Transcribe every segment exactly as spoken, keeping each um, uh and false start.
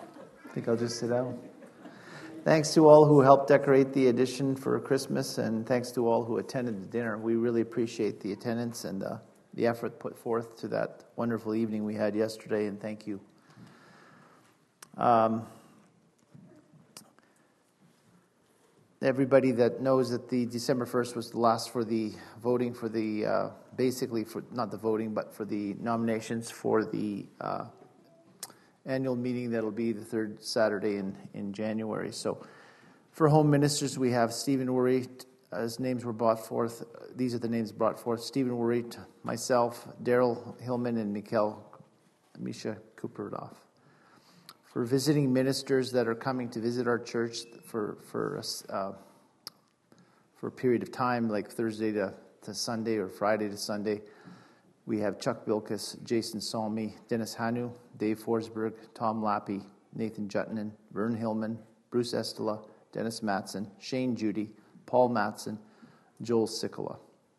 I think I'll just sit down. Thanks to all who helped decorate the addition for Christmas, and thanks to all who attended the dinner. We really appreciate the attendance and uh, the effort put forth to that wonderful evening we had yesterday, and thank you. Um, everybody that knows that the December first was the last for the voting for the, uh, basically for, not the voting, but for the nominations for the uh, annual meeting that'll be the third Saturday in, in January. So for home ministers, we have Stephen Worry. As names were brought forth, these are the names brought forth: Stephen Worry, myself, Daryl Hillman, and Mikkel, Misha Kuperdoff. For visiting ministers that are coming to visit our church for for uh, for a period of time, like Thursday to, to Sunday or Friday to Sunday, we have Chuck Bilkus, Jason Salmi, Dennis Hanu, Dave Forsberg, Tom Lappy, Nathan Jutnan, Vern Hillman, Bruce Estela, Dennis Matson, Shane Judy, Paul Matson, Joel Sikola.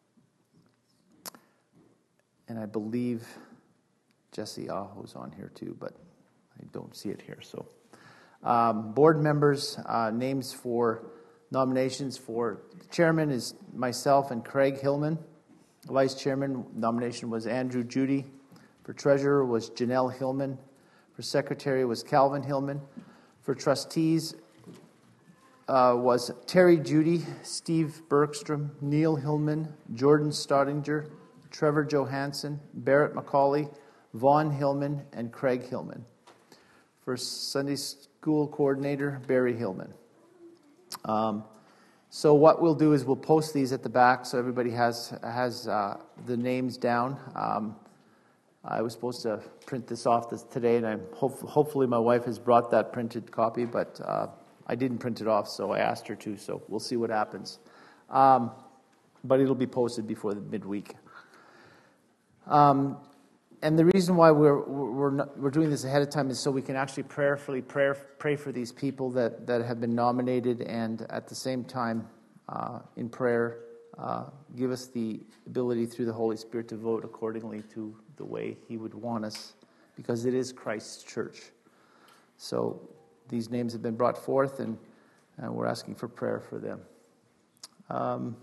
And I believe Jesse Aho's on here too, but I don't see it here. So, um, board members, uh, names for nominations for chairman is myself and Craig Hillman. Vice chairman nomination was Andrew Judy. For treasurer was Janelle Hillman. For secretary was Calvin Hillman. For trustees uh, was Terry Judy, Steve Bergstrom, Neil Hillman, Jordan Staudinger, Trevor Johansson, Barrett McCauley, Vaughn Hillman, and Craig Hillman. For Sunday school coordinator, Barry Hillman. Um, so what we'll do is we'll post these at the back so everybody has has uh, the names down. Um, I was supposed to print this off this, today, and I'm hope, hopefully my wife has brought that printed copy, but uh, I didn't print it off, so I asked her to, so we'll see what happens. Um, but it'll be posted before the midweek. Um, And the reason why we're we're not, we're doing this ahead of time is so we can actually prayerfully pray, pray for these people that, that have been nominated, and at the same time, uh, in prayer, uh, give us the ability through the Holy Spirit to vote accordingly to the way He would want us, because it is Christ's church. So these names have been brought forth, and, and we're asking for prayer for them. Um,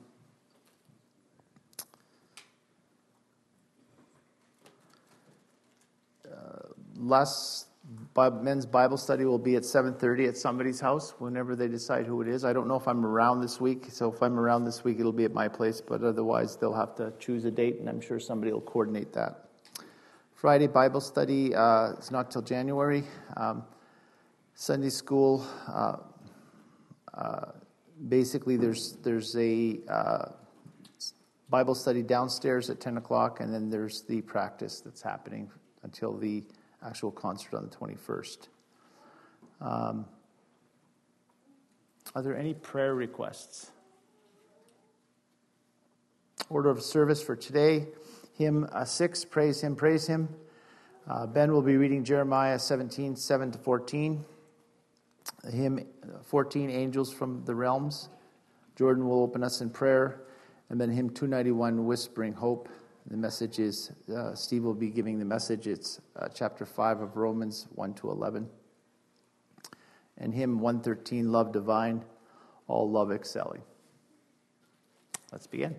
Last men's Bible study will be at seven thirty at somebody's house, whenever they decide who it is. I don't know if I'm around this week, so if I'm around this week, it'll be at my place, but otherwise they'll have to choose a date, and I'm sure somebody will coordinate that. Friday Bible study uh, is not till January. Um, Sunday school, uh, uh, basically there's there's a uh, Bible study downstairs at ten o'clock, and then there's the practice that's happening until the actual concert on the twenty-first. Um, are there any prayer requests? Order of service for today, hymn uh, six, Praise Him, Praise Him. Uh, Ben will be reading Jeremiah seventeen, seven to fourteen. Hymn fourteen, Angels from the Realms. Jordan will open us in prayer. And then hymn two ninety-one, Whispering Hope. The message is, uh, Steve will be giving the message. It's uh, chapter five of Romans, one to eleven. And hymn one thirteen, Love Divine, All Love Excelling. Let's begin.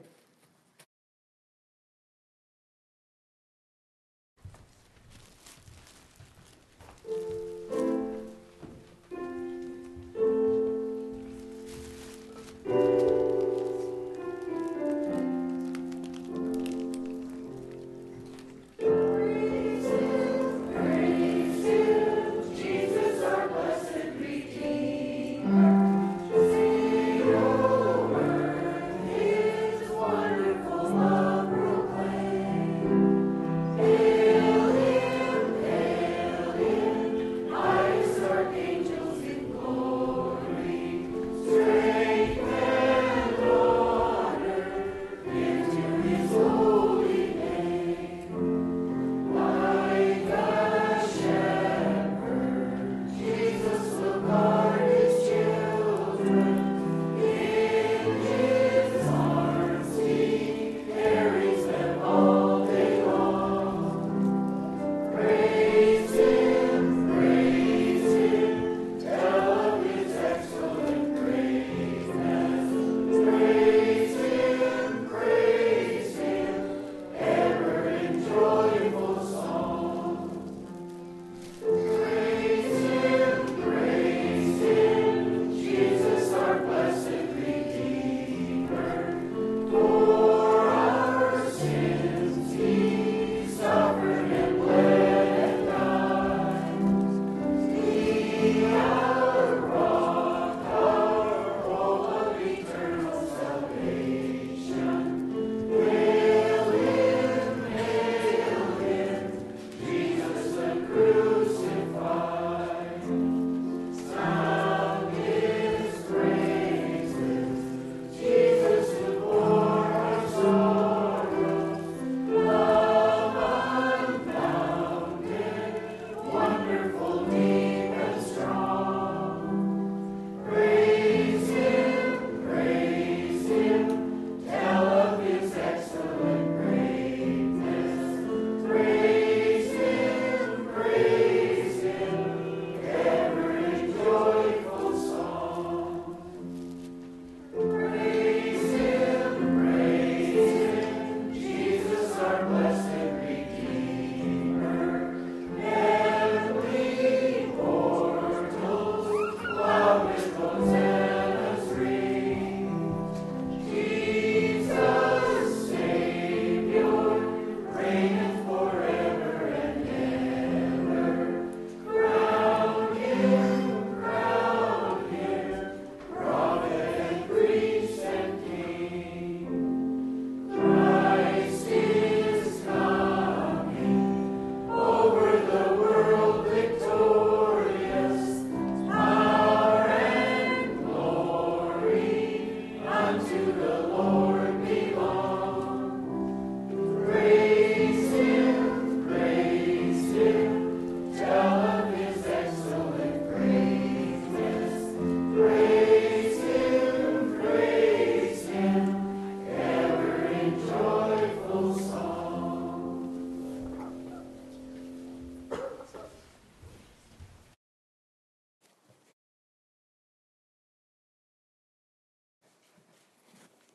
One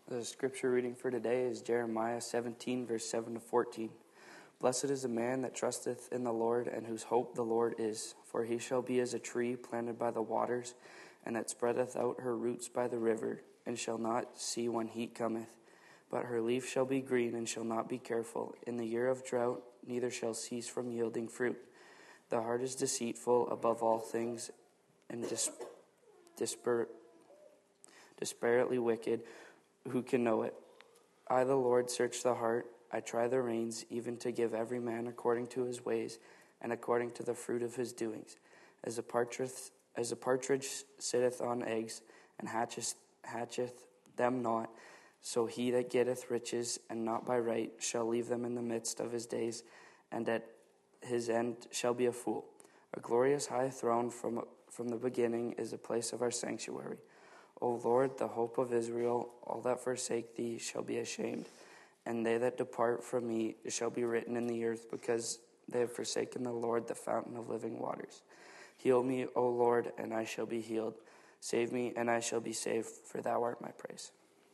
The scripture reading for today is Jeremiah seventeen, verse seven to fourteen. Blessed is the man that trusteth in the Lord, and whose hope the Lord is. For he shall be as a tree planted by the waters, and that spreadeth out her roots by the river, and shall not see when heat cometh. But her leaf shall be green, and shall not be careful. In the year of drought, neither shall cease from yielding fruit. The heart is deceitful above all things, and dis- disper- desperately wicked. Who can know it? I, the Lord, search the heart. I try the reins, even to give every man according to his ways, and according to the fruit of his doings. As a partridge, as a partridge sitteth on eggs, and hatcheth, hatcheth them not, so he that getteth riches, and not by right, shall leave them in the midst of his days, and at his end shall be a fool. A glorious high throne from, from the beginning is the place of our sanctuary. O Lord, the hope of Israel, all that forsake thee shall be ashamed, and they that depart from me shall be written in the earth, because they have forsaken the Lord, the fountain of living waters. Heal me, O Lord, and I shall be healed. Save me, and I shall be saved, for thou art my praise.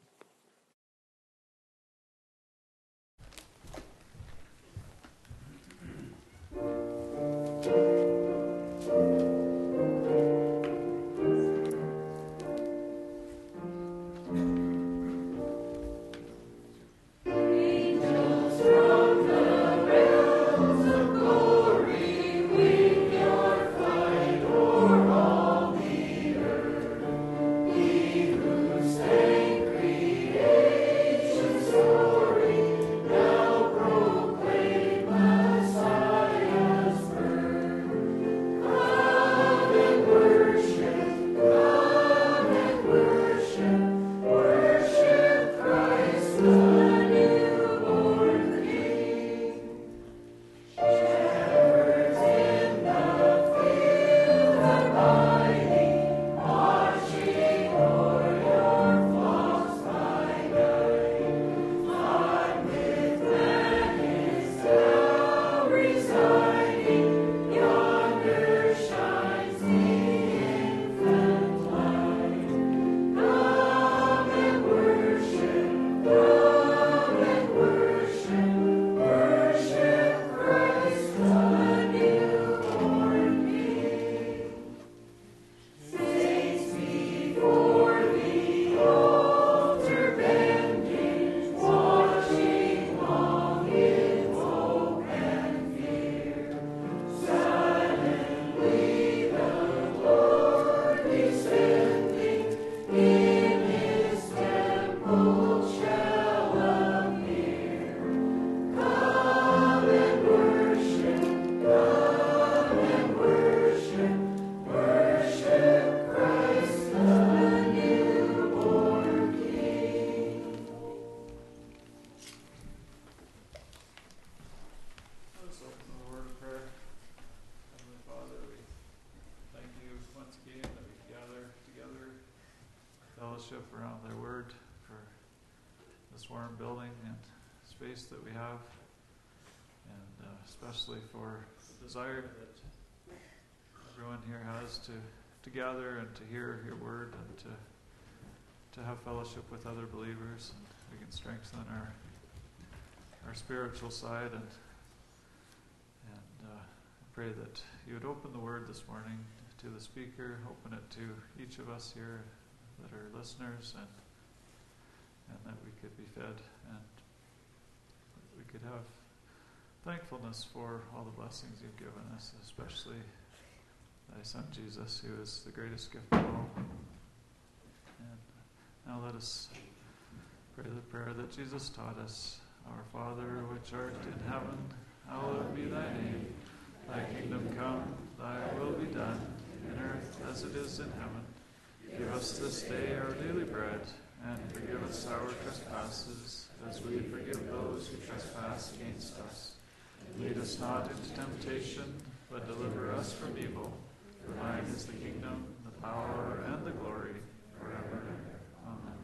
Fellowship around their word for this warm building and space that we have, and uh, especially for the desire that everyone here has to, to gather and to hear your word and to to have fellowship with other believers, and we can strengthen our our spiritual side, and and uh, pray that you would open the word this morning to the speaker, open it to each of us here that are listeners, and and that we could be fed, and we could have thankfulness for all the blessings you've given us, especially thy Son Jesus, who is the greatest gift of all. And now let us pray the prayer that Jesus taught us. Our Father, which art in heaven, hallowed be thy name. Thy kingdom come, thy will be done, in earth as it is in heaven. Give us this day our daily bread, and forgive us our trespasses, as we forgive those who trespass against us. Lead us not into temptation, but deliver us from evil. For thine is the kingdom, the power, and the glory, forever and ever. Amen.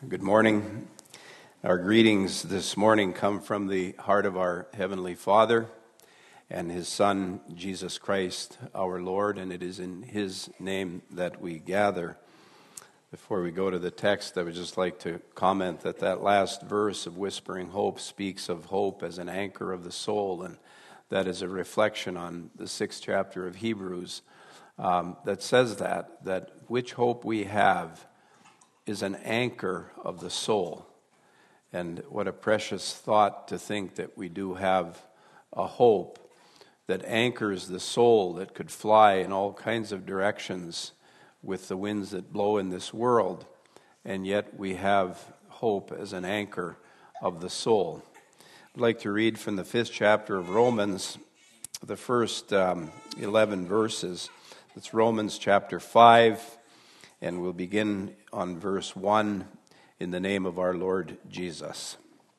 Good morning. Our greetings this morning come from the heart of our Heavenly Father and His Son, Jesus Christ, our Lord, and it is in His name that we gather. Before we go to the text, I would just like to comment that that last verse of Whispering Hope speaks of hope as an anchor of the soul, and that is a reflection on the sixth chapter of Hebrews um, that says that, that which hope we have is an anchor of the soul. And what a precious thought to think that we do have a hope that anchors the soul, that could fly in all kinds of directions with the winds that blow in this world, and yet we have hope as an anchor of the soul. I'd like to read from the fifth chapter of Romans, the first um, eleven verses. It's Romans chapter five, and we'll begin on verse one, in the name of our Lord Jesus.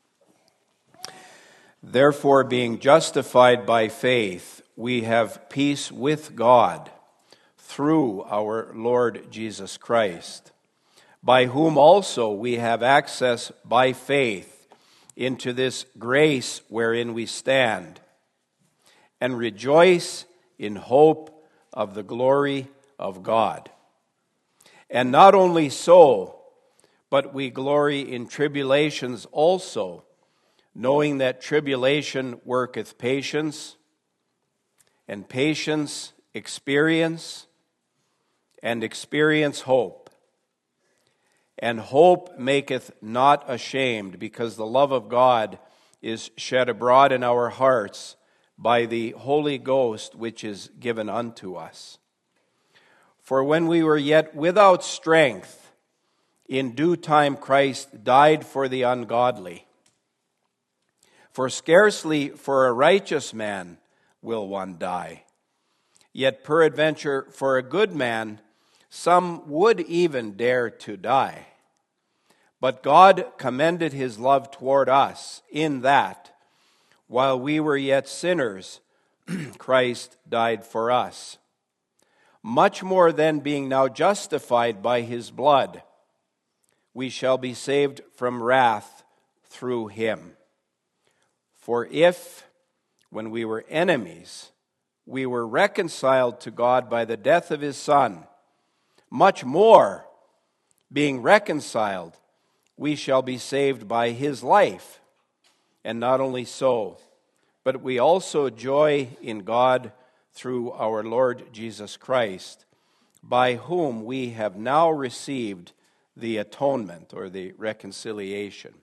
Therefore, being justified by faith, we have peace with God through our Lord Jesus Christ, by whom also we have access by faith into this grace wherein we stand, and rejoice in hope of the glory of God. And not only so, but we glory in tribulations also, knowing that tribulation worketh patience, and patience experience, and experience hope. And hope maketh not ashamed, because the love of God is shed abroad in our hearts by the Holy Ghost which is given unto us. For when we were yet without strength, in due time Christ died for the ungodly. For scarcely for a righteous man will one die. Yet peradventure for a good man some would even dare to die. But God commended His love toward us, in that, while we were yet sinners, Christ died for us. Much more then, being now justified by His blood, we shall be saved from wrath through Him. For if, when we were enemies, we were reconciled to God by the death of His Son, much more, being reconciled, we shall be saved by His life. And not only so, but we also joy in God through our Lord Jesus Christ, by whom we have now received the atonement, or the reconciliation.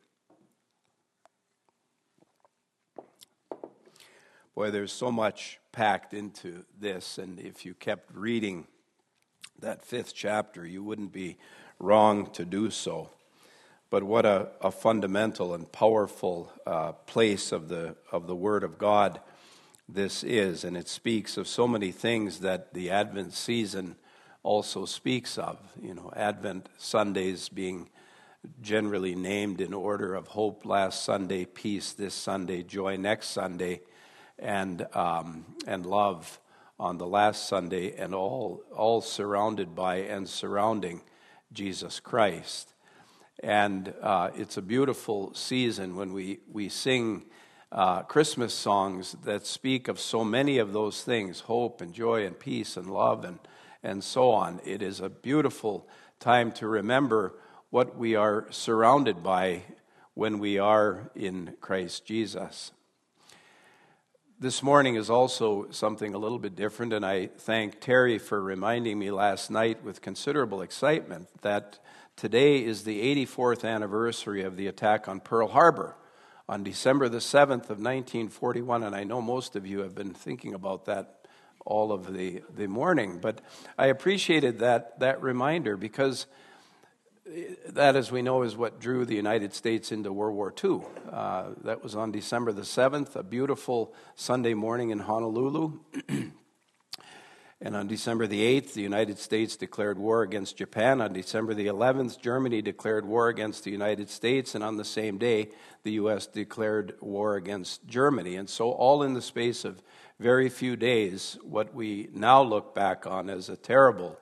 Boy, there's so much packed into this, and if you kept reading that fifth chapter, you wouldn't be wrong to do so. But what a, a fundamental and powerful uh, place of the of the Word of God this is, and it speaks of so many things that the Advent season also speaks of. You know, Advent Sundays being generally named in order of hope last Sunday, peace this Sunday, joy next Sunday, and um, and love on the last Sunday, and all all surrounded by and surrounding Jesus Christ. And uh, it's a beautiful season when we we sing Uh, Christmas songs that speak of so many of those things, hope and joy and peace and love and, and so on. It is a beautiful time to remember what we are surrounded by when we are in Christ Jesus. This morning is also something a little bit different, and I thank Terry for reminding me last night with considerable excitement that today is the eighty-fourth anniversary of the attack on Pearl Harbor on December the seventh of nineteen forty-one, and I know most of you have been thinking about that all of the, the morning, but I appreciated that, that reminder, because that, as we know, is what drew the United States into World War Two. Uh, that was on December the seventh, a beautiful Sunday morning in Honolulu. And on December the eighth, the United States declared war against Japan. On December the eleventh, Germany declared war against the United States. And on the same day, the U S declared war against Germany. And so all in the space of very few days, what we now look back on as a terrible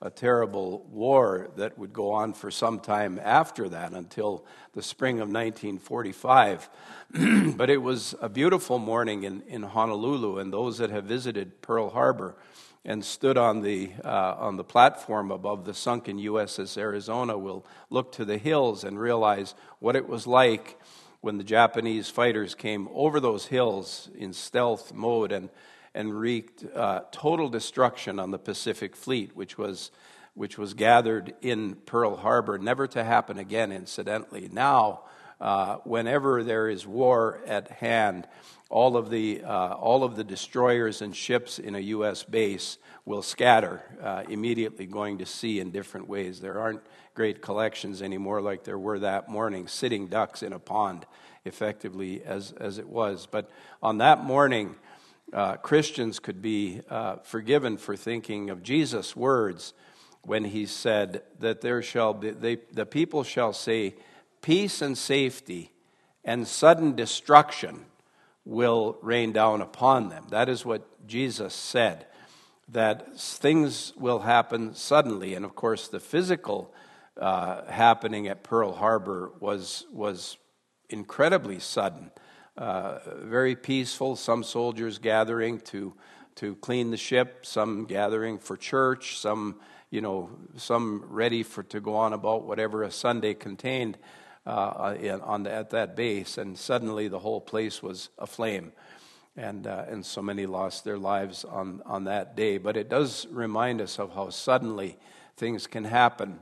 a terrible war that would go on for some time after that, until the spring of nineteen forty-five. But it was a beautiful morning in, in Honolulu, and those that have visited Pearl Harbor and stood on the uh, on the platform above the sunken U S S Arizona will look to the hills and realize what it was like when the Japanese fighters came over those hills in stealth mode and and wreaked uh, total destruction on the Pacific Fleet, which was which was gathered in Pearl Harbor, never to happen again, incidentally. Now, uh, whenever there is war at hand, all of the uh, all of the destroyers and ships in a U S base will scatter uh, immediately, going to sea in different ways. There aren't great collections anymore like there were that morning, sitting ducks in a pond, effectively as as it was. But on that morning, Uh, Christians could be uh, forgiven for thinking of Jesus' words when he said that there shall be, they, the people shall say, peace and safety and sudden destruction will rain down upon them. That is what Jesus said, that things will happen suddenly. And of course, the physical uh, happening at Pearl Harbor was was incredibly sudden. Uh, very peaceful, some soldiers gathering to to clean the ship, some gathering for church, some, you know, some ready for to go on about whatever a Sunday contained uh, in, on the, at that base, and suddenly the whole place was aflame, and uh, and so many lost their lives on, on that day. But it does remind us of how suddenly things can happen.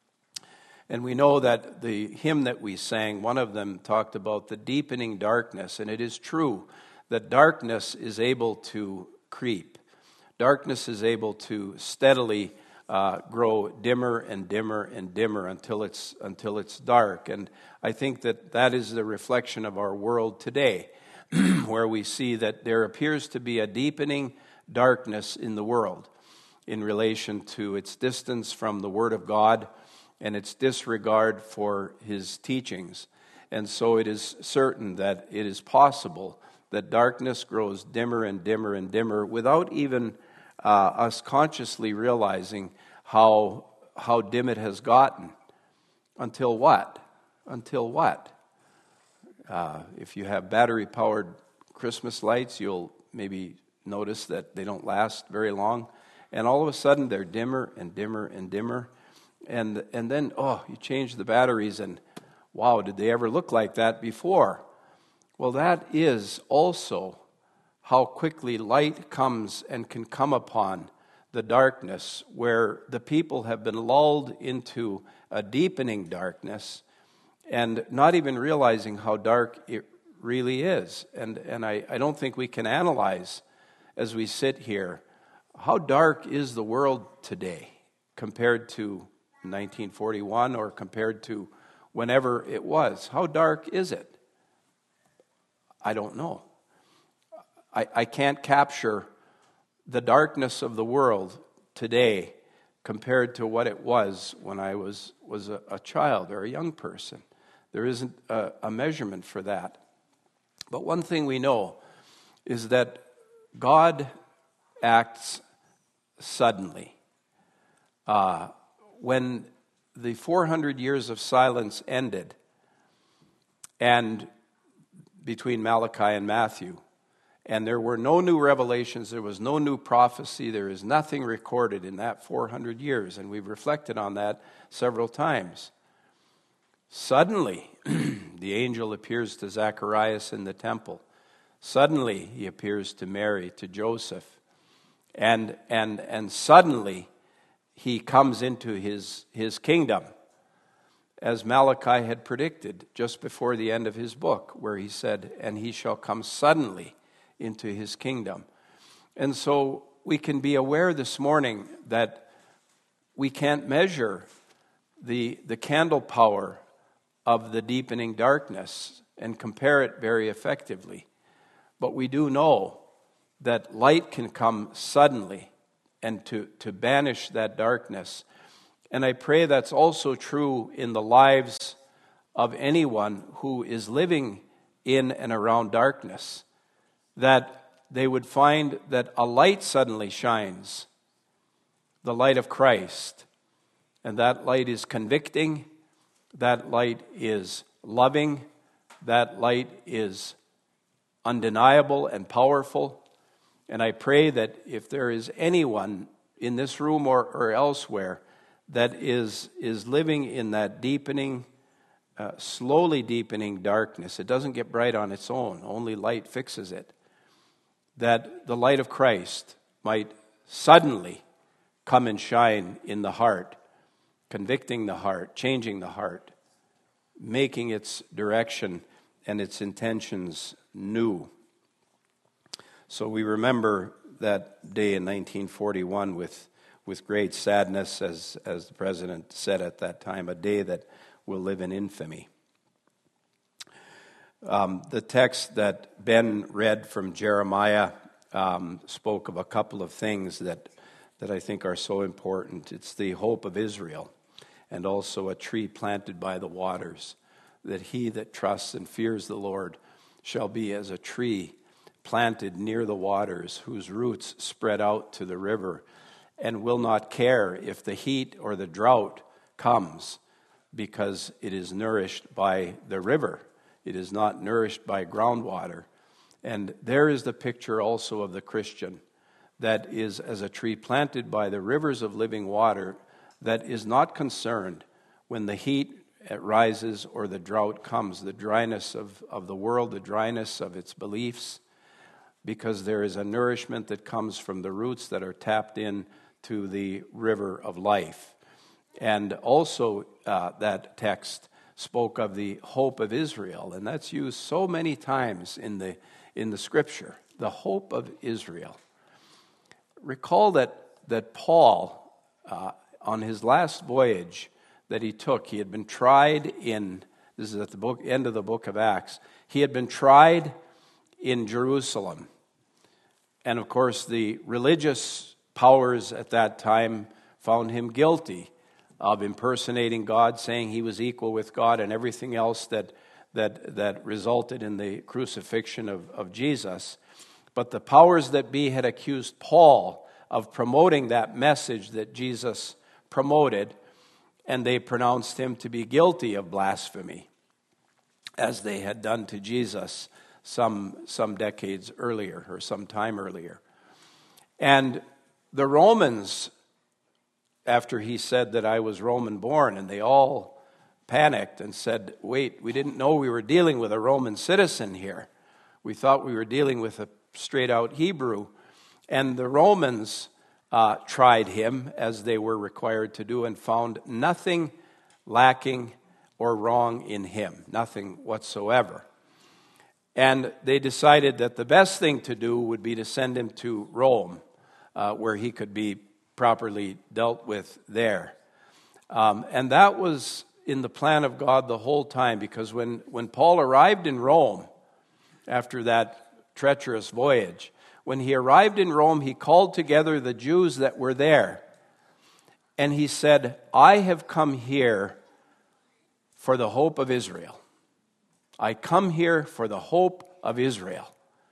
And we know that the hymn that we sang, one of them talked about the deepening darkness, and it is true that darkness is able to creep. Darkness is able to steadily uh, grow dimmer and dimmer and dimmer until it's until it's dark. And I think that that is the reflection of our world today, where we see that there appears to be a deepening darkness in the world in relation to its distance from the Word of God and its disregard for his teachings. And so it is certain that it is possible that darkness grows dimmer and dimmer and dimmer without even uh, us consciously realizing how how dim it has gotten. Until what? Until what? Uh, if you have battery-powered Christmas lights, you'll maybe notice that they don't last very long. And all of a sudden, they're dimmer and dimmer and dimmer. And and then, oh, you change the batteries and, wow, did they ever look like that before? Well, that is also how quickly light comes and can come upon the darkness, where the people have been lulled into a deepening darkness and not even realizing how dark it really is. And, and I, I don't think we can analyze as we sit here, how dark is the world today compared to nineteen forty-one or compared to whenever it was? How dark is it? I don't know. I, I can't capture the darkness of the world today compared to what it was when I was, was a, a child or a young person. There isn't a, a measurement for that. But one thing we know is that God acts suddenly. Uh, when the four hundred years of silence ended, and between Malachi and Matthew, and there were no new revelations, there was no new prophecy, there is nothing recorded in that four hundred years, and we've reflected on that several times. Suddenly, the angel appears to Zacharias in the temple. Suddenly, he appears to Mary, to Joseph, and and and suddenly, he comes into his, his kingdom, as Malachi had predicted just before the end of his book, where he said, and he shall come suddenly into his kingdom. And so we can be aware this morning that we can't measure the, the candle power of the deepening darkness and compare it very effectively. But we do know that light can come suddenly and to, to banish that darkness. And I pray that's also true in the lives of anyone who is living in and around darkness, that they would find that a light suddenly shines the light of Christ. And that light is convicting, that light is loving, that light is undeniable and powerful. And I pray that if there is anyone in this room or, or elsewhere that is, is living in that deepening, uh, slowly deepening darkness, it doesn't get bright on its own, only light fixes it, that the light of Christ might suddenly come and shine in the heart, convicting the heart, changing the heart, making its direction and its intentions new. So we remember that day in nineteen forty-one with, with great sadness, as, as the president said at that time, a day that will live in infamy. Um, the text that Ben read from Jeremiah um, spoke of a couple of things that, that I think are so important. It's the hope of Israel, and also a tree planted by the waters, that he that trusts and fears the Lord shall be as a tree planted near the waters, whose roots spread out to the river, and will not care if the heat or the drought comes, because it is nourished by the river. It is not nourished by groundwater. And there is the picture also of the Christian, that is as a tree planted by the rivers of living water, that is not concerned when the heat rises or the drought comes, the dryness of, of the world, the dryness of its beliefs, because there is a nourishment that comes from the roots that are tapped in to the river of life. And also uh, that text spoke of the hope of Israel, and that's used so many times in the in the scripture, the hope of Israel. Recall that that Paul, uh, on his last voyage that he took, he had been tried in, this is at the book, end of the book of Acts, he had been tried in Jerusalem. And of course, the religious powers at that time found him guilty of impersonating God, saying he was equal with God, and everything else that that that resulted in the crucifixion of, of Jesus. But the powers that be had accused Paul of promoting that message that Jesus promoted, and they pronounced him to be guilty of blasphemy, as they had done to Jesus some some decades earlier, or some time earlier. And the Romans, after he said that I was Roman born, and they all panicked and said, wait, we didn't know we were dealing with a Roman citizen here. We thought we were dealing with a straight out Hebrew. And the Romans uh, tried him, as they were required to do, and found nothing lacking or wrong in him, nothing whatsoever. And they decided that the best thing to do would be to send him to Rome, uh, where he could be properly dealt with there. Um, and that was in the plan of God the whole time, because when, when Paul arrived in Rome, after that treacherous voyage, when he arrived in Rome, he called together the Jews that were there, and he said, I have come here for the hope of Israel. I come here for the hope of Israel.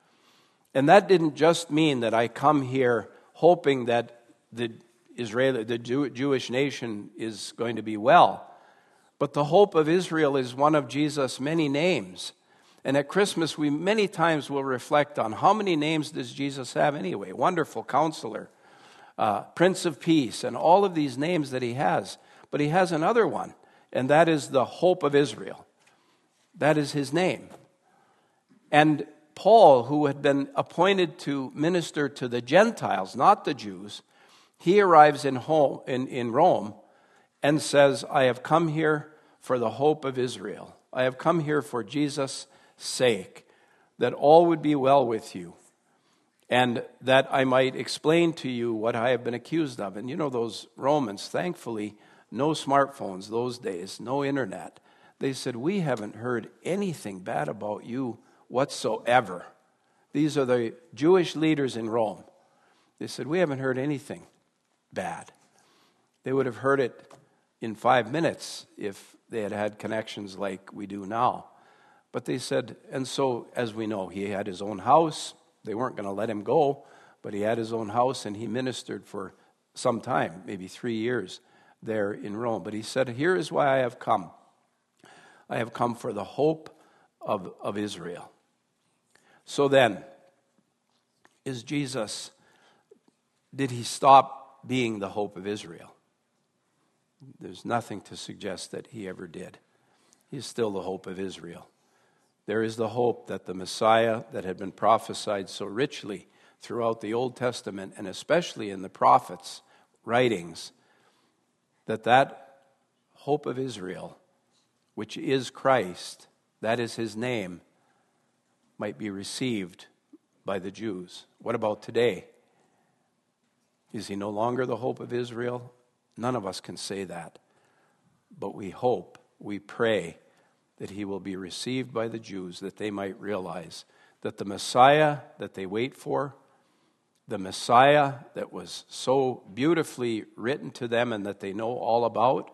And that didn't just mean that I come here hoping that the Israeli, the Jew, Jewish nation is going to be well. But the hope of Israel is one of Jesus' many names. And at Christmas, we many times will reflect on how many names does Jesus have anyway? Wonderful Counselor, uh, Prince of Peace, and all of these names that he has. But he has another one, and that is the hope of Israel. That is his name. And Paul, who had been appointed to minister to the Gentiles, not the Jews, he arrives in, home, in, in Rome and says, I have come here for the hope of Israel. I have come here for Jesus' sake, that all would be well with you, and that I might explain to you what I have been accused of. And you know, those Romans, thankfully, no smartphones those days, no internet. They said, we haven't heard anything bad about you whatsoever. These are the Jewish leaders in Rome. They said, we haven't heard anything bad. They would have heard it in five minutes if they had had connections like we do now. But they said, and so, as we know, he had his own house. They weren't going to let him go, but he had his own house, and he ministered for some time, maybe three years there in Rome. But he said, here is why I have come. I have come for the hope of, of Israel. So then, is Jesus, did he stop being the hope of Israel? There's nothing to suggest that he ever did. He is still the hope of Israel. There is the hope that the Messiah that had been prophesied so richly throughout the Old Testament, and especially in the prophets' writings, that that hope of Israel, which is Christ, that is his name, might be received by the Jews. What about today? Is he no longer the hope of Israel? None of us can say that. But we hope, we pray that he will be received by the Jews, that they might realize that the Messiah that they wait for, the Messiah that was so beautifully written to them and that they know all about,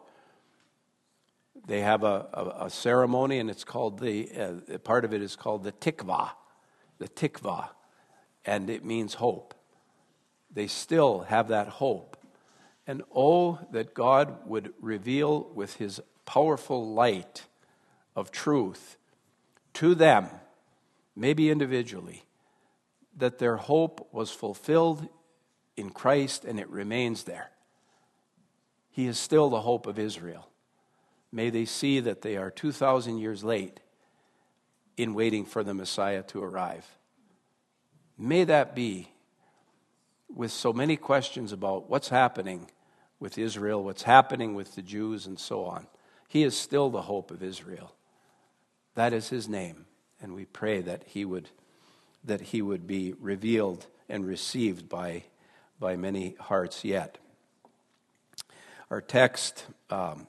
they have a, a, a ceremony, and it's called the, uh, part of it is called the tikvah, the tikvah, and it means hope. They still have that hope. And oh, that God would reveal with his powerful light of truth to them, maybe individually, that their hope was fulfilled in Christ and it remains there. He is still the hope of Israel. May they see that they are two thousand years late in waiting for the Messiah to arrive. May that be, with so many questions about what's happening with Israel, what's happening with the Jews, and so on. He is still the hope of Israel. That is his name, and we pray that he would that he would be revealed and received by by many hearts yet. Our text um,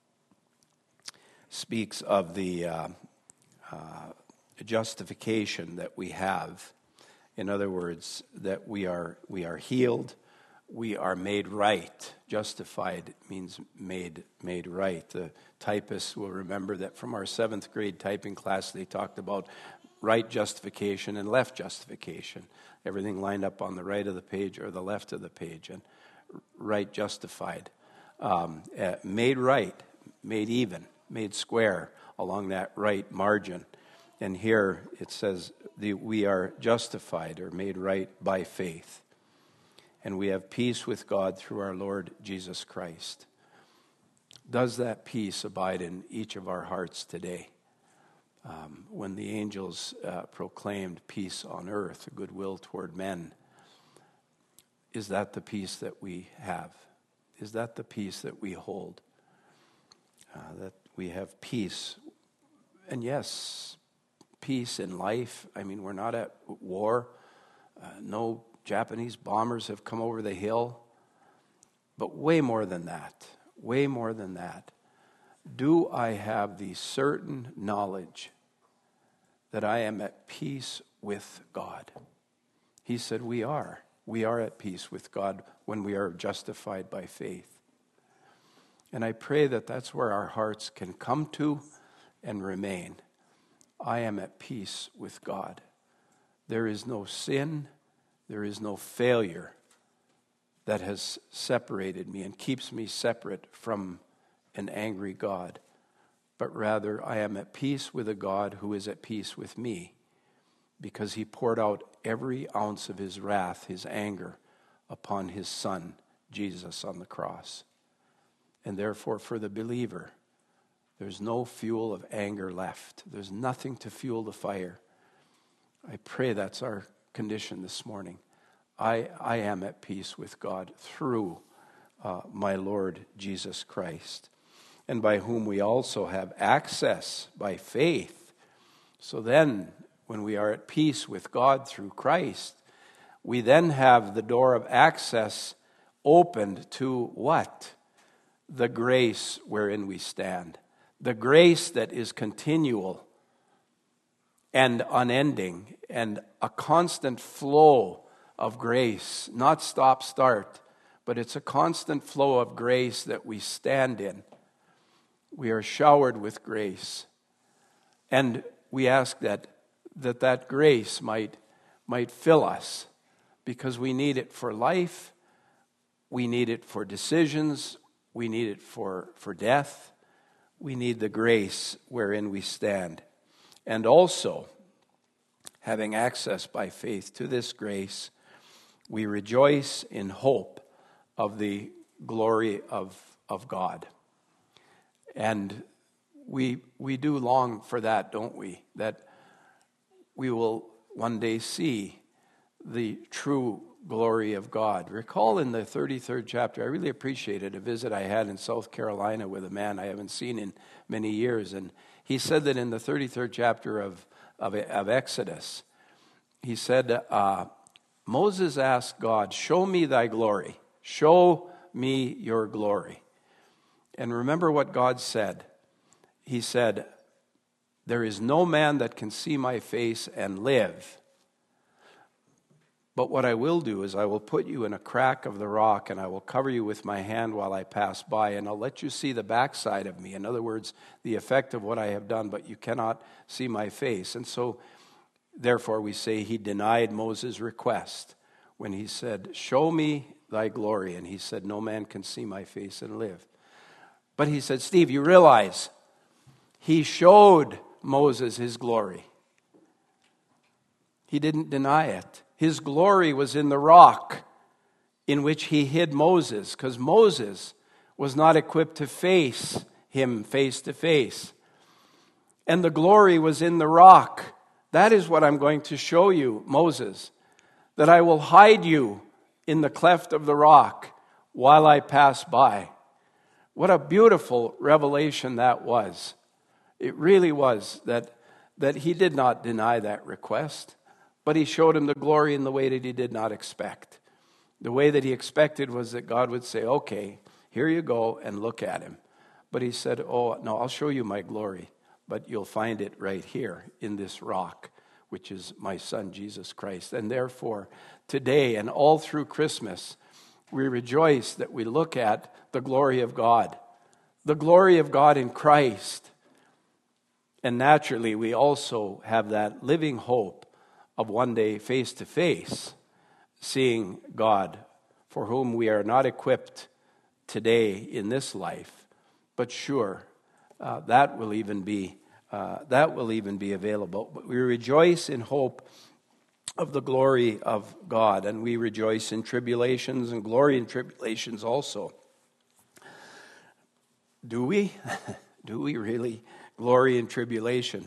speaks of the uh, uh, justification that we have. In other words, that we are we are healed, we are made right. Justified means made made right. The typists will remember that from our seventh grade typing class, they talked about right justification and left justification. Everything lined up on the right of the page or the left of the page, and right justified. Um, uh, made right, made even, made square along that right margin. And here it says the, we are justified or made right by faith. And we have peace with God through our Lord Jesus Christ. Does that peace abide in each of our hearts today? Um, when the angels uh, proclaimed peace on earth, goodwill toward men, is that the peace that we have? Is that the peace that we hold? Uh, that we have peace. And yes, peace in life. I mean, we're not at war. Uh, no Japanese bombers have come over the hill. But way more than that, way more than that. Do I have the certain knowledge that I am at peace with God? He said we are. We are at peace with God when we are justified by faith. And I pray that that's where our hearts can come to and remain. I am at peace with God. There is no sin, there is no failure that has separated me and keeps me separate from an angry God. But rather, I am at peace with a God who is at peace with me, because he poured out every ounce of his wrath, his anger, upon his Son, Jesus, on the cross. And therefore, for the believer, there's no fuel of anger left. There's nothing to fuel the fire. I pray that's our condition this morning. I, I am at peace with God through uh, my Lord Jesus Christ, and by whom we also have access by faith. So then, when we are at peace with God through Christ, we then have the door of access opened to what? The grace wherein we stand. The grace that is continual and unending, and a constant flow of grace, not stop-start, but it's a constant flow of grace that we stand in. We are showered with grace, and we ask that that, that grace might, might fill us, because we need it for life, We need it for decisions. We need it for, for death. We need the grace wherein we stand. And also, having access by faith to this grace, we rejoice in hope of the glory of, of God. And we we do long for that, don't we? That we will one day see the true glory of God. Recall in the thirty-third chapter, I really appreciated a visit I had in South Carolina with a man I haven't seen in many years. And he said that in the thirty-third chapter of, of, of Exodus, he said, uh, Moses asked God, show me thy glory. Show me your glory. And remember what God said. He said, there is no man that can see my face and live. But what I will do is I will put you in a crack of the rock, and I will cover you with my hand while I pass by, and I'll let you see the backside of me. In other words, the effect of what I have done, but you cannot see my face. And so, therefore, we say he denied Moses' request when he said, show me thy glory. And he said, no man can see my face and live. But he said, Steve, you realize he showed Moses his glory. He didn't deny it. His glory was in the rock in which he hid Moses, because Moses was not equipped to face him face to face. And the glory was in the rock. That is what I'm going to show you, Moses, that I will hide you in the cleft of the rock while I pass by. What a beautiful revelation that was. It really was that, that he did not deny that request. But he showed him the glory in the way that he did not expect. The way that he expected was that God would say, okay, here you go, and look at him. But he said, oh, no, I'll show you my glory, but you'll find it right here in this rock, which is my son, Jesus Christ. And therefore, today and all through Christmas, we rejoice that we look at the glory of God, the glory of God in Christ. And naturally, we also have that living hope of one day face to face seeing God, for whom we are not equipped today in this life, but sure uh, that will even be uh, that will even be available. But we rejoice in hope of the glory of God, and we rejoice in tribulations and glory in tribulations also. Do we? Do we really glory in tribulation?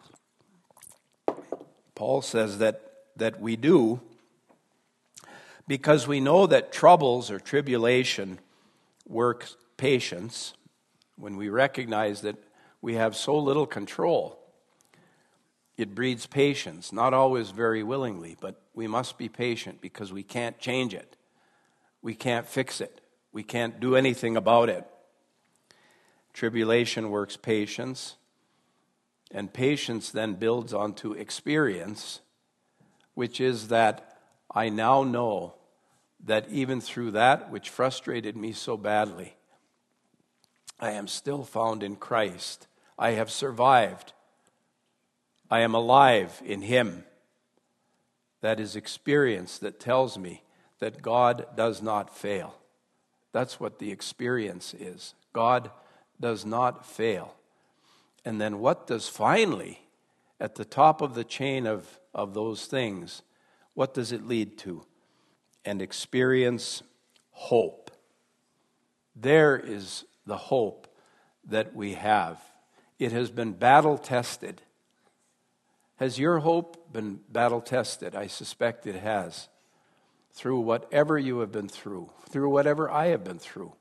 Paul says that, that we do, because we know that troubles or tribulation works patience. When we recognize that we have so little control, it breeds patience, not always very willingly, but we must be patient because we can't change it. We can't fix it. We can't do anything about it. Tribulation works patience. And patience then builds onto experience, which is that I now know that even through that which frustrated me so badly, I am still found in Christ. I have survived. I am alive in Him. That is experience that tells me that God does not fail. That's what the experience is. God does not fail. And then what does finally, at the top of the chain of, of those things, what does it lead to? And experience hope. There is the hope that we have. It has been battle tested. Has your hope been battle tested? I suspect it has. Through whatever you have been through, through whatever I have been through,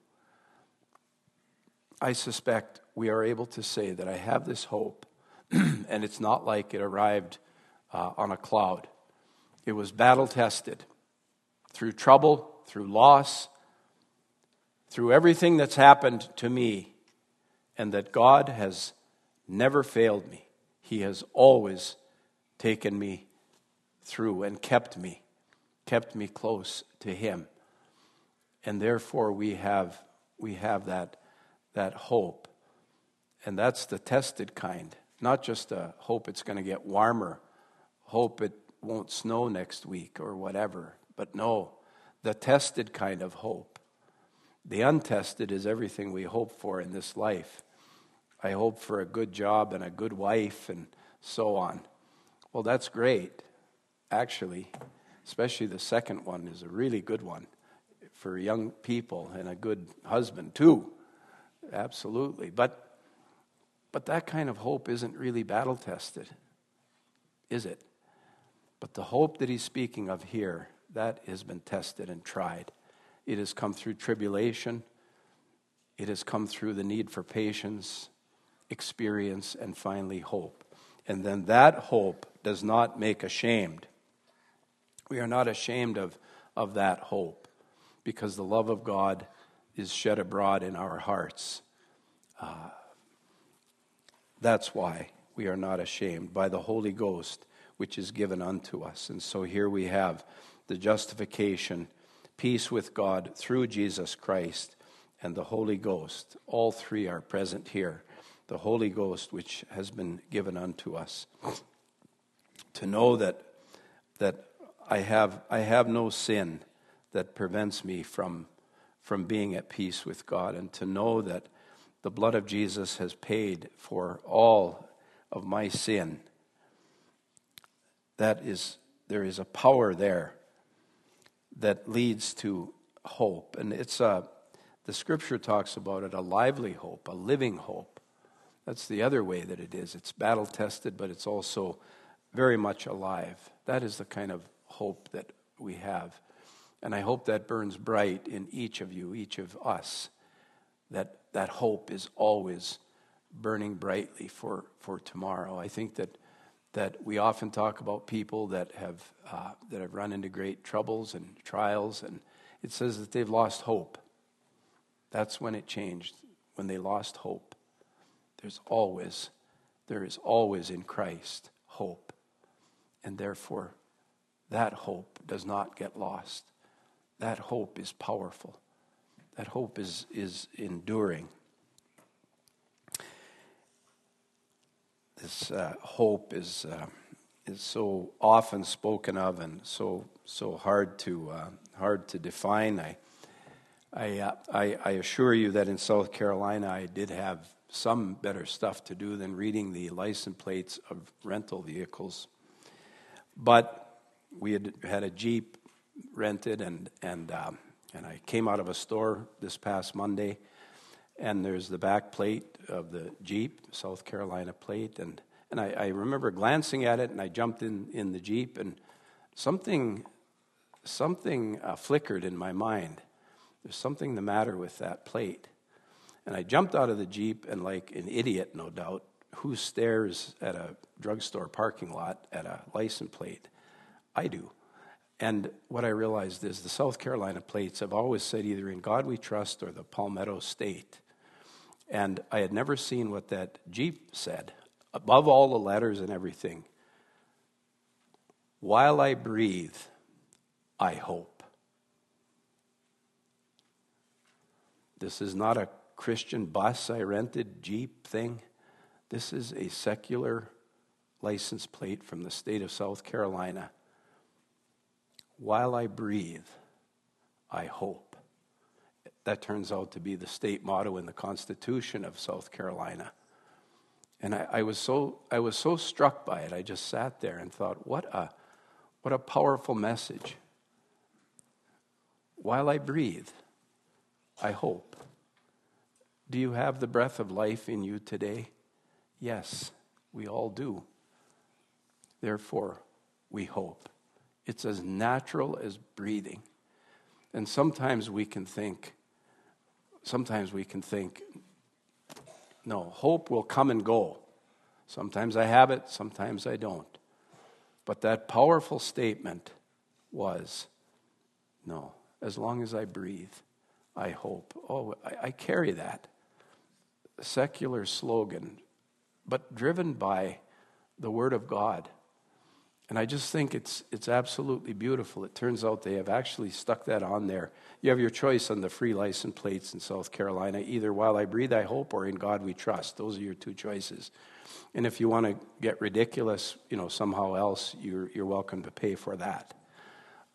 I suspect we are able to say that I have this hope, and it's not like it arrived uh, on a cloud. It was battle tested through trouble, through loss, through everything that's happened to me, and that God has never failed me. He has always taken me through and kept me, kept me close to Him. And therefore we have we have that that hope. And that's the tested kind. Not just a hope it's going to get warmer, hope it won't snow next week or whatever. But no, the tested kind of hope The untested is everything we hope for in this life. I hope for a good job and a good wife and so on. Well, that's great, actually. Especially the second one is a really good one for young people, and a good husband too. Absolutely. But but that kind of hope isn't really battle tested, is it? But the hope that he's speaking of here, that has been tested and tried. It has come through tribulation. It has come through the need for patience, experience, and finally hope. And then that hope does not make ashamed. We are not ashamed of, of that hope, because the love of God is shed abroad in our hearts. Uh, that's why we are not ashamed, by the Holy Ghost, which is given unto us. And so here we have the justification, peace with God through Jesus Christ, and the Holy Ghost. All three are present here. The Holy Ghost, which has been given unto us. To know that that I have I have no sin that prevents me from from being at peace with God, and to know that the blood of Jesus has paid for all of my sin. That is, there is a power there that leads to hope, and it's a the Scripture talks about it, a lively hope, a living hope. That's the other way that it is. It's battle tested, but it's also very much alive. That is the kind of hope that we have. And I hope that burns bright in each of you, each of us, that that hope is always burning brightly for, for tomorrow. I think that that we often talk about people that have uh, that have run into great troubles and trials, and it says that they've lost hope. That's when it changed, when they lost hope. There's always, there is always in Christ hope. And therefore, that hope does not get lost. That hope is powerful. That hope is, is enduring. This uh, hope is uh, is so often spoken of and so so hard to uh, hard to define. I I, uh, I I assure you that in South Carolina I did have some better stuff to do than reading the license plates of rental vehicles. But we had had a Jeep rented, and and um, and I came out of a store this past Monday, and there's the back plate of the Jeep, South Carolina plate, and and I, I remember glancing at it, and I jumped in, in the Jeep, and something something uh, flickered in my mind. There's something the matter with that plate. And I jumped out of the Jeep, and like an idiot, no doubt, who stares at a drugstore parking lot at a license plate? I do. And what I realized is the South Carolina plates have always said either "In God We Trust" or the Palmetto State. And I had never seen what that Jeep said, above all the letters and everything. "While I breathe, I hope." This is not a Christian bus I rented, Jeep thing. This is a secular license plate from the state of South Carolina. "While I breathe, I hope." That turns out to be the state motto in the Constitution of South Carolina. And I, I was so I was so struck by it. I just sat there and thought, what a what a powerful message. While I breathe, I hope. Do you have the breath of life in you today? Yes, we all do. Therefore, we hope. It's as natural as breathing. And sometimes we can think, sometimes we can think, no, hope will come and go. Sometimes I have it, sometimes I don't. But that powerful statement was, no, as long as I breathe, I hope. Oh, I, I carry that secular slogan, but driven by the Word of God. And I just think it's it's absolutely beautiful. It turns out they have actually stuck that on there. You have your choice on the free license plates in South Carolina, either "While I breathe, I hope," or "In God we trust." Those are your two choices. And if you want to get ridiculous, you know, somehow else, you're you're welcome to pay for that.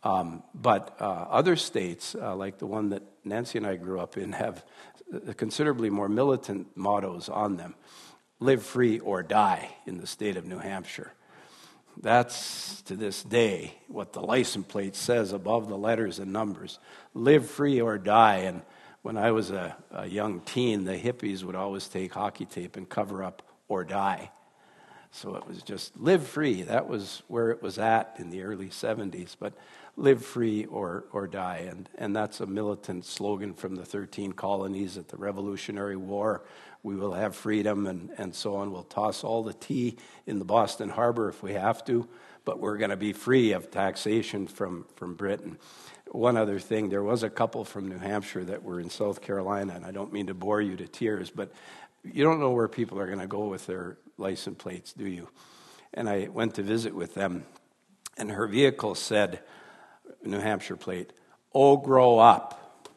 Um, but uh, other states, uh, like the one that Nancy and I grew up in, have considerably more militant mottos on them. Live free or die in the state of New Hampshire. That's, to this day, what the license plate says above the letters and numbers. Live free or die. And when I was a, a young teen, the hippies would always take hockey tape and cover up or die. So it was just live free. That was where it was at in the early seventies. But live free or, or die. And, and that's a militant slogan from the thirteen colonies at the Revolutionary War. We will have freedom and, and so on. We'll toss all the tea in the Boston Harbor if we have to, but we're going to be free of taxation from, from Britain. One other thing, there was a couple from New Hampshire that were in South Carolina, and I don't mean to bore you to tears, but you don't know where people are going to go with their license plates, do you? And I went to visit with them, and her vehicle said, New Hampshire plate, "Oh, grow up."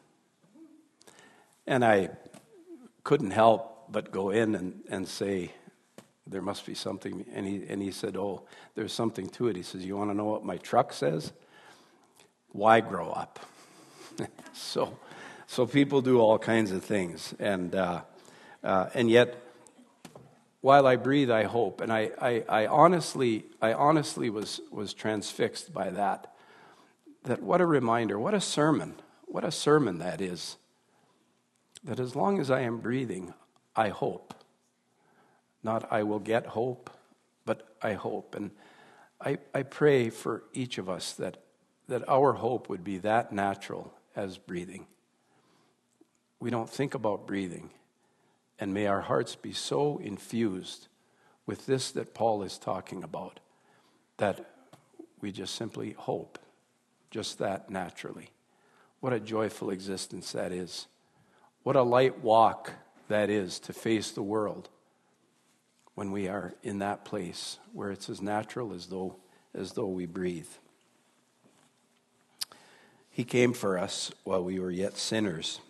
And I couldn't help but go in and, and say, there must be something. And he, and he said, oh, there's something to it. He says, you want to know what my truck says? Why grow up? so so people do all kinds of things. And uh, uh, and yet, while I breathe, I hope. And I, I, I honestly I honestly was, was transfixed by that. That what a reminder, what a sermon, what a sermon that is. That as long as I am breathing, I hope. Not I will get hope, but I hope. And I, I pray for each of us that, that our hope would be that natural as breathing. We don't think about breathing. And may our hearts be so infused with this that Paul is talking about, that we just simply hope, just that naturally. What a joyful existence that is. What a light walk that is to face the world when we are in that place where it's as natural as though as though we breathe. He came for us while we were yet sinners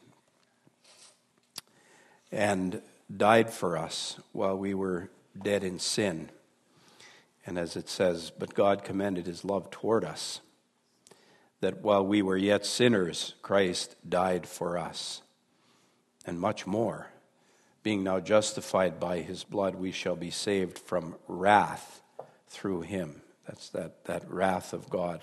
and died for us while we were dead in sin. And as it says, but God commended his love toward us, that while we were yet sinners, Christ died for us. And much more, being now justified by his blood, we shall be saved from wrath through him. That's that, that wrath of God.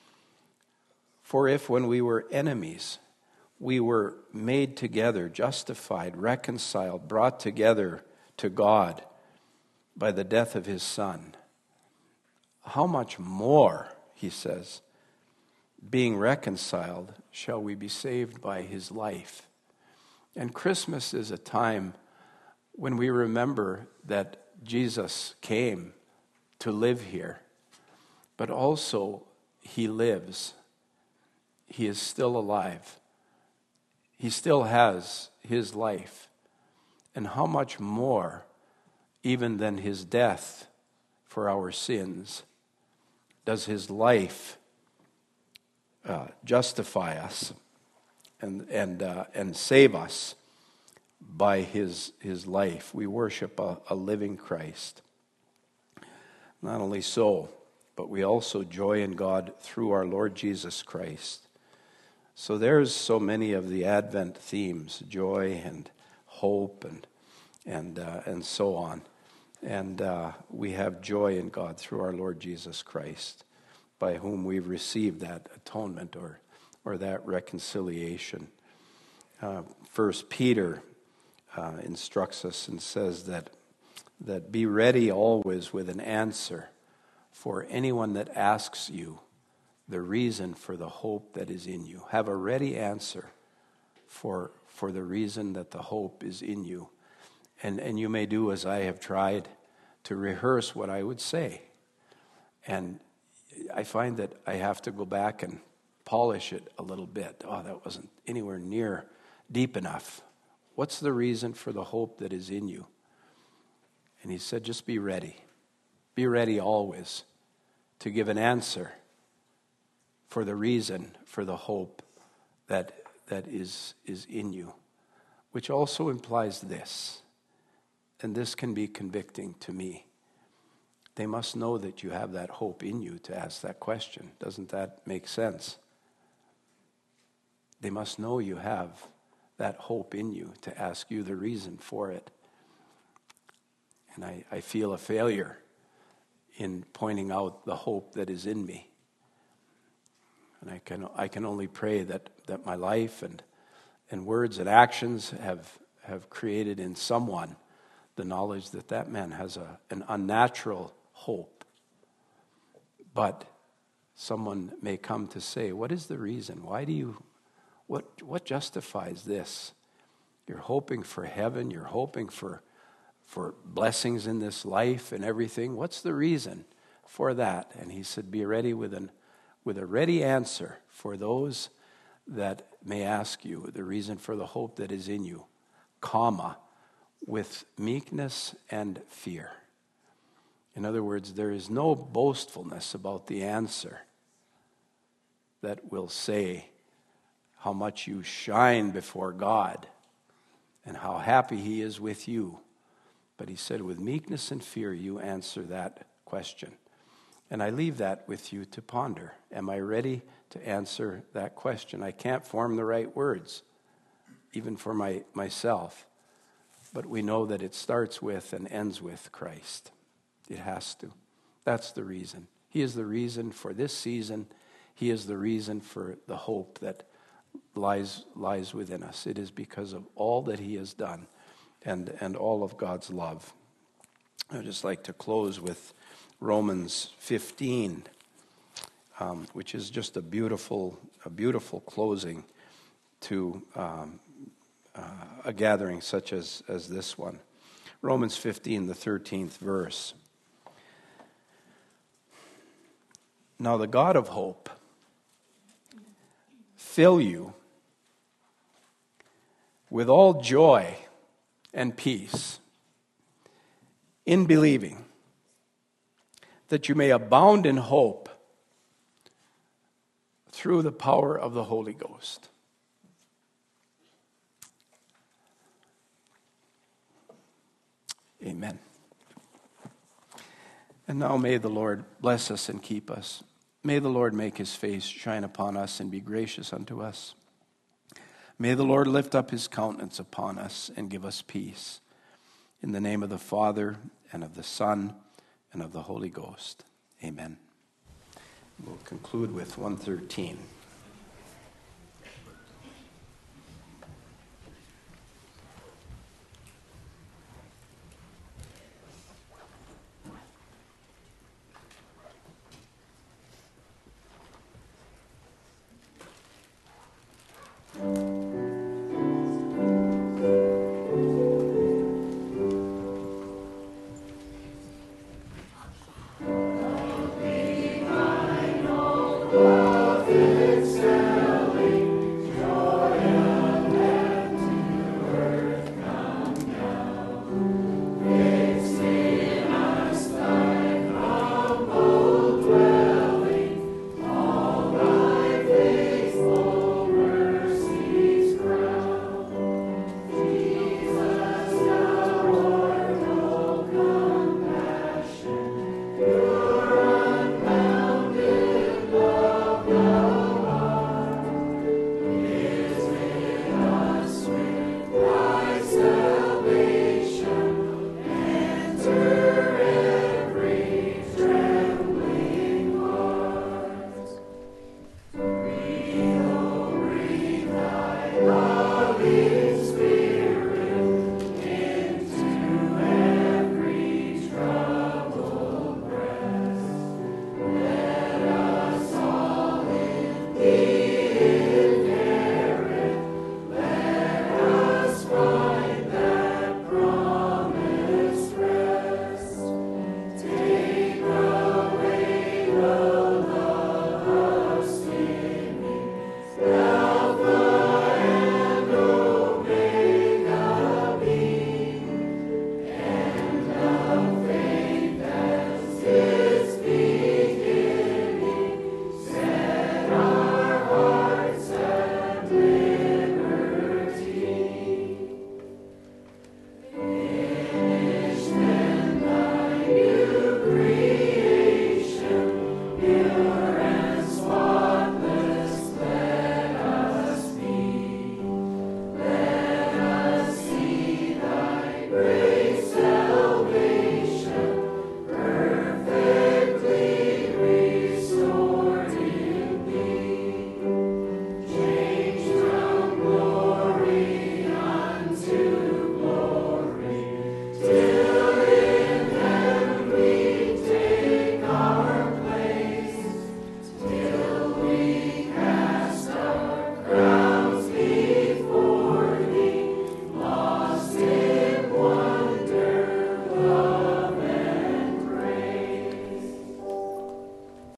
For if when we were enemies, we were made together, justified, reconciled, brought together to God by the death of his Son, how much more, he says, being reconciled, shall we be saved by his life? And Christmas is a time when we remember that Jesus came to live here, but also he lives. He is still alive. He still has his life. And how much more, even than his death for our sins, does his life uh, justify us and and uh, and save us by his his life. We worship a, a living Christ. Not only so, but we also joy in God through our Lord Jesus Christ. So there's so many of the Advent themes: joy and hope and and uh, and so on. And uh, we have joy in God through our Lord Jesus Christ, by whom we've received that atonement or or that reconciliation. Uh, First Peter uh, instructs us and says that that be ready always with an answer for anyone that asks you the reason for the hope that is in you. Have a ready answer for for the reason that the hope is in you. And and you may do as I have tried, to rehearse what I would say. And I find that I have to go back and polish it a little bit. Oh, that wasn't anywhere near deep enough. What's the reason for the hope that is in you? And he said, just be ready. Be ready always to give an answer for the reason for the hope that that is, is in you. Which also implies this, and this can be convicting to me. they must know that you have that hope in you to ask that question. Doesn't that make sense? They must know you have that hope in you to ask you the reason for it. And I, I feel a failure in pointing out the hope that is in me. And I can I can only pray that, that my life and and words and actions have have created in someone the knowledge that that man has a an unnatural hope. But someone may come to say, what is the reason? Why do you, what what justifies this? You're hoping for heaven, you're hoping for for blessings in this life and everything. What's the reason for that? And he said, be ready with an with a ready answer for those that may ask you the reason for the hope that is in you, comma, with meekness and fear. In other words, there is no boastfulness about the answer that will say how much you shine before God and how happy he is with you. But he said, with meekness and fear, you answer that question. And I leave that with you to ponder. Am I ready to answer that question? I can't form the right words, even for my myself. But we know that it starts with and ends with Christ. It has to. That's the reason. He is the reason for this season. He is the reason for the hope that lies lies within us. It is because of all that he has done and, and all of God's love. I would just like to close with Romans fifteen, um, which is just a beautiful, a beautiful closing to um, uh, a gathering such as, as this one. Romans fifteen, the thirteenth verse. Now the God of hope fill you with all joy and peace in believing, that you may abound in hope through the power of the Holy Ghost. Amen. And now may the Lord bless us and keep us. May the Lord make his face shine upon us and be gracious unto us. May the Lord lift up his countenance upon us and give us peace. In the name of the Father, and of the Son, and of the Holy Ghost. Amen. We'll conclude with one thirteen.